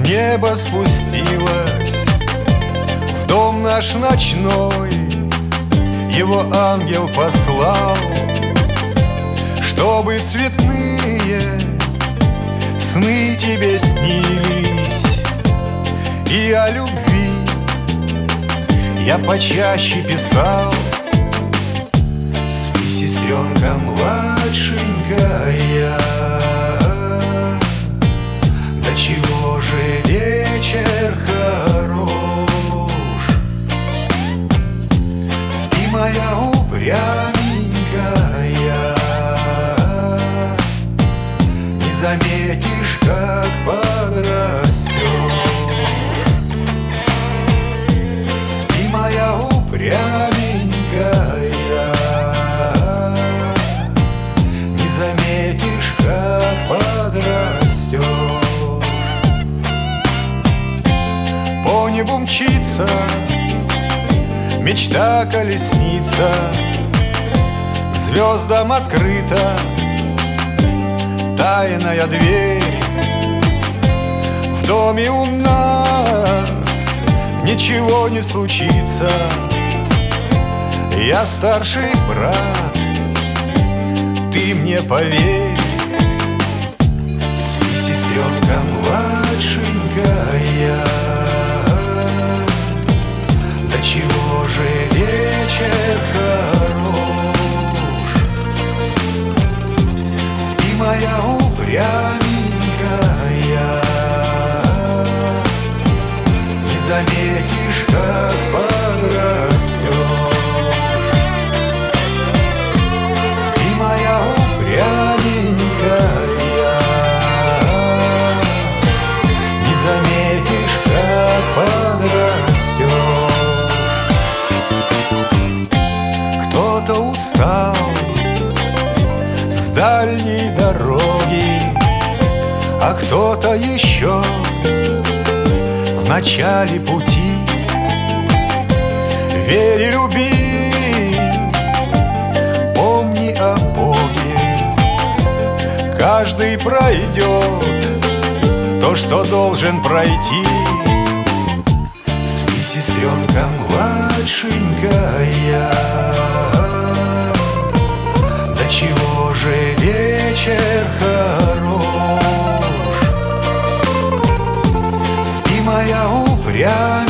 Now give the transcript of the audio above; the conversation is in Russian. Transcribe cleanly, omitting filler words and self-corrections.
небо спустилось в дом наш ночной. Его ангел послал, чтобы цветные сны тебе снились. И о любви я почаще писал. Спи, сестренка младшенькая, до чего же вечер хорош. Спи, моя упряменькая, не заметишь, как подрастешь. Спи, моя упряменькая, не заметишь, как подрастешь. По небу мчится мечта колесница, к звездам открыта тайная дверь. В доме у нас ничего не случится. Я старший брат, ты мне поверь. Спи, сестренка младшенькая, до чего же вечер хорош. Спи, моя упряменькая, не заметишь, как подрастешь. Спи, моя упряменькая, не заметишь, как подрастешь. Кто-то устал с дальней дороги, а кто-то еще в начале пути. Верь и люби, помни о Боге. Каждый пройдет то, что должен пройти. Спи, сестренка младшенькая, до чего же вечер хорош. Спи, моя упряменькая,